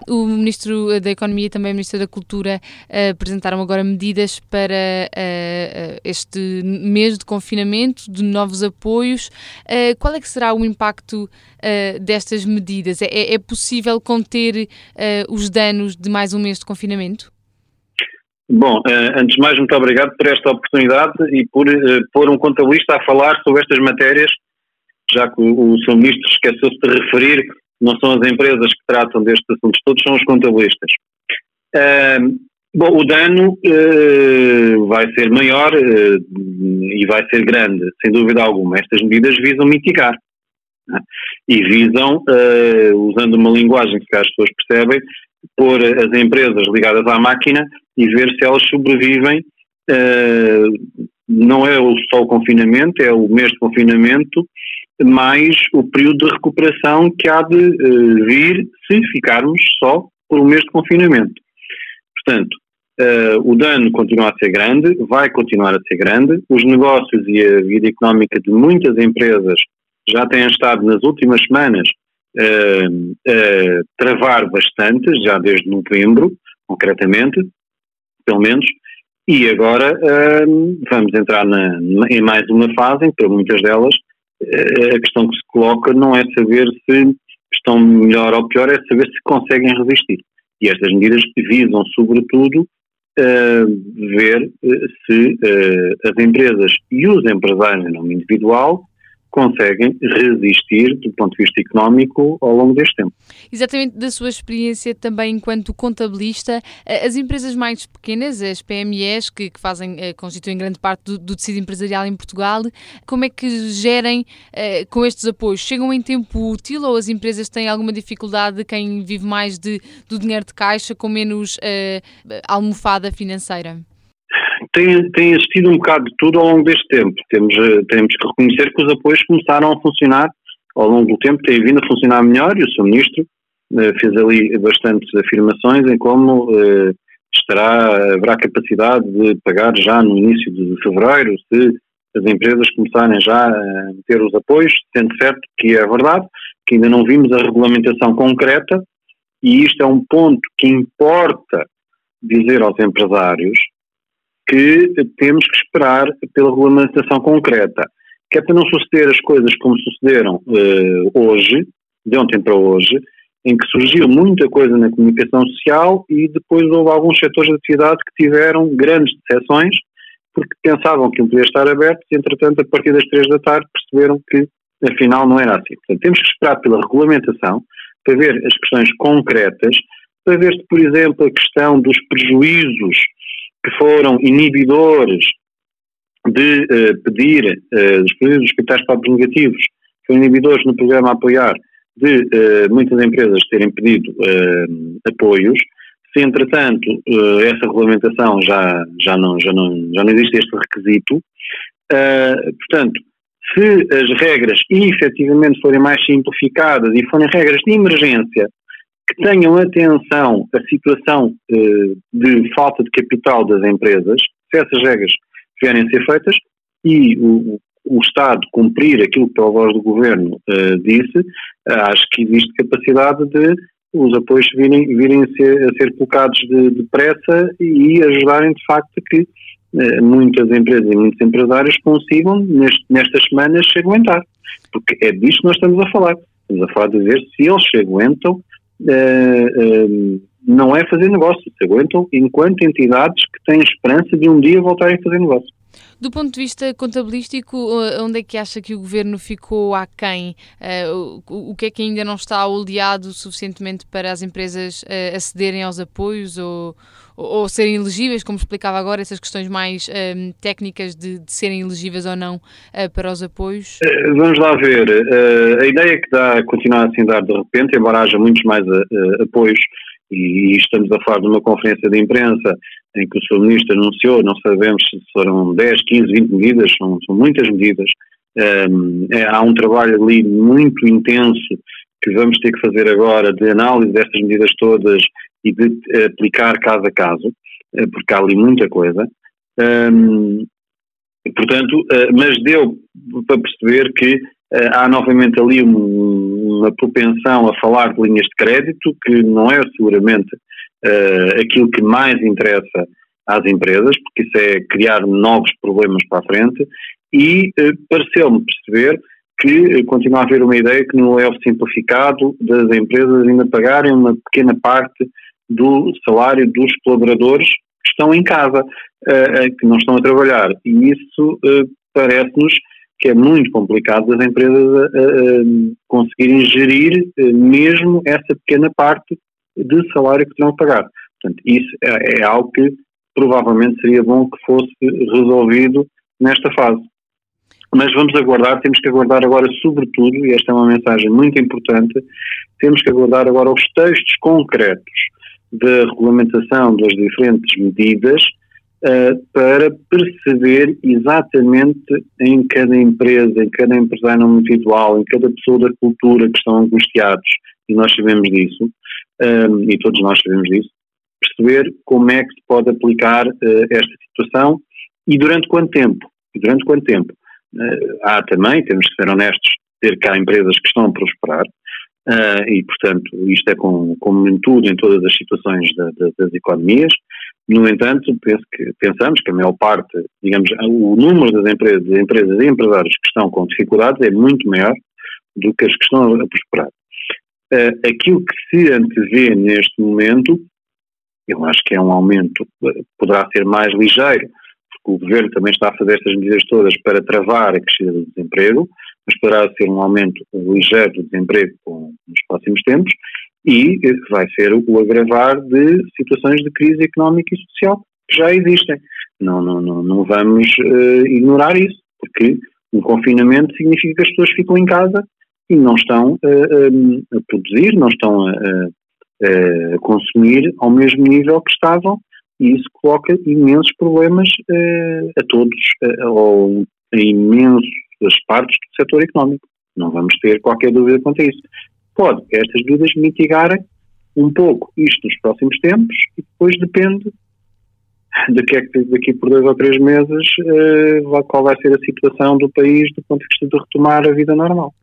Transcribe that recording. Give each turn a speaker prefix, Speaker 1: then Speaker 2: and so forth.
Speaker 1: O Ministro da Economia e também o Ministro da Cultura apresentaram agora medidas para este mês de confinamento, de novos apoios. Qual é que será o impacto destas medidas? É possível conter os danos de mais um mês de confinamento?
Speaker 2: Bom, antes de mais, muito obrigado por esta oportunidade e por pôr um contabilista a falar sobre estas matérias, já que o Sr. Ministro esqueceu-se de referir, não são as empresas que tratam destes assuntos todos, são os contabilistas. Bom, o dano vai ser maior e vai ser grande, sem dúvida alguma. Estas medidas visam mitigar, né? E visam, usando uma linguagem que as pessoas percebem, pôr as empresas ligadas à máquina e ver se elas sobrevivem. Não é só o confinamento, é o mês de confinamento, mais o período de recuperação que há de vir se ficarmos só por um mês de confinamento. Portanto, o dano continua a ser grande, vai continuar a ser grande, os negócios e a vida económica de muitas empresas já têm estado nas últimas semanas a travar bastante, já desde novembro, concretamente, pelo menos, e agora vamos entrar em mais uma fase em que, para muitas delas, a questão que se coloca não é saber se estão melhor ou pior, é saber se conseguem resistir. E estas medidas visam, sobretudo, ver se as empresas e os empresários em nome individual conseguem resistir do ponto de vista económico ao longo deste tempo.
Speaker 1: Exatamente, da sua experiência também enquanto contabilista, as empresas mais pequenas, as PMEs, que constituem grande parte do tecido empresarial em Portugal, como é que gerem com estes apoios? Chegam em tempo útil ou as empresas têm alguma dificuldade, quem vive mais do dinheiro de caixa, com menos almofada financeira?
Speaker 2: Tem existido um bocado de tudo ao longo deste tempo. Temos que reconhecer que os apoios começram a funcionar ao longo do tempo, têm vindo a funcionar melhor, e o Sr. Ministro fez ali bastantes afirmações em como haverá capacidade de pagar já no início de fevereiro, se as empresas começarem já a ter os apoios, sendo certo que é verdade, que ainda não vimos a regulamentação concreta, e isto é um ponto que importa dizer aos empresários, que temos que esperar pela regulamentação concreta, que é para não suceder as coisas como sucederam hoje, de ontem para hoje, em que surgiu muita coisa na comunicação social e depois houve alguns setores de atividade que tiveram grandes decepções porque pensavam que podia estar aberto e, entretanto, a partir das 3 da tarde perceberam que, afinal, não era assim. Portanto, temos que esperar pela regulamentação para ver as questões concretas, para ver se, por exemplo, a questão dos prejuízos que foram inibidores de pedir, os prejuízos dos capitais próprios negativos, foram inibidores no programa a apoiar de muitas empresas terem pedido apoios. Se, entretanto, essa regulamentação já não existe este requisito, portanto, se as regras efetivamente forem mais simplificadas e forem regras de emergência, que tenham atenção à situação de falta de capital das empresas, se essas regras vierem a ser feitas e o Estado cumprir aquilo que a voz do Governo disse, acho que existe capacidade de os apoios virem a ser colocados depressa e ajudarem de facto a que muitas empresas e muitos empresários consigam nestas semanas se aguentar, porque é disto que nós estamos a falar. Estamos a falar de ver se eles se aguentam. Não é fazer negócio, se aguentam enquanto entidades que têm esperança de um dia voltarem a fazer negócio.
Speaker 1: Do ponto de vista contabilístico, onde é que acha que o Governo ficou aquém? O que é que ainda não está oleado suficientemente para as empresas acederem aos apoios ou serem elegíveis, como explicava agora, essas questões mais técnicas de serem elegíveis ou não para os apoios?
Speaker 2: Vamos lá ver. A ideia que dá, continuar assim a dar de repente, embora haja muitos mais apoios, e estamos a falar de uma conferência de imprensa em que o Sr. Ministro anunciou, não sabemos se foram 10, 15, 20 medidas, são muitas medidas. Há um trabalho ali muito intenso que vamos ter que fazer agora de análise destas medidas todas e de aplicar caso a caso, porque há ali muita coisa. Portanto, mas deu para perceber que há novamente ali uma propensão a falar de linhas de crédito, que não é seguramente aquilo que mais interessa às empresas, porque isso é criar novos problemas para a frente, e pareceu-me perceber que continua a haver uma ideia que no layoff simplificado das empresas ainda pagarem uma pequena parte do salário dos colaboradores que estão em casa, que não estão a trabalhar. E isso parece-nos que é muito complicado das empresas conseguirem gerir mesmo essa pequena parte de salário que terão a pagar. Portanto, isso é algo que provavelmente seria bom que fosse resolvido nesta fase. Mas vamos aguardar, temos que aguardar agora sobretudo, e esta é uma mensagem muito importante, temos que aguardar agora os textos concretos da regulamentação das diferentes medidas para perceber exatamente em cada empresa, em cada empresário individual, em cada pessoa da cultura que estão angustiados, e nós sabemos disso, e todos nós sabemos disso, perceber como é que se pode aplicar esta situação e durante quanto tempo. Há também, temos que ser honestos, ter cá empresas que estão a prosperar, e portanto isto é como em tudo, em todas as situações das economias. No entanto, pensamos que a maior parte, digamos, o número das empresas e empresários que estão com dificuldades é muito maior do que as que estão a prosperar. Aquilo que se antevê neste momento, eu acho que é um aumento, poderá ser mais ligeiro, porque o Governo também está a fazer estas medidas todas para travar a crescida do desemprego, mas poderá ser um aumento ligeiro do desemprego nos próximos tempos e vai ser o agravar de situações de crise económica e social que já existem. Não vamos ignorar isso, porque um confinamento significa que as pessoas ficam em casa e não estão a produzir, não estão a consumir ao mesmo nível que estavam, e isso coloca imensos problemas a todos, ou a imensas partes do setor económico. Não vamos ter qualquer dúvida quanto a isso. Pode estas dúvidas mitigarem um pouco isto nos próximos tempos, e depois depende de que é que daqui por 2 ou 3 meses qual vai ser a situação do país do ponto de vista de retomar a vida normal.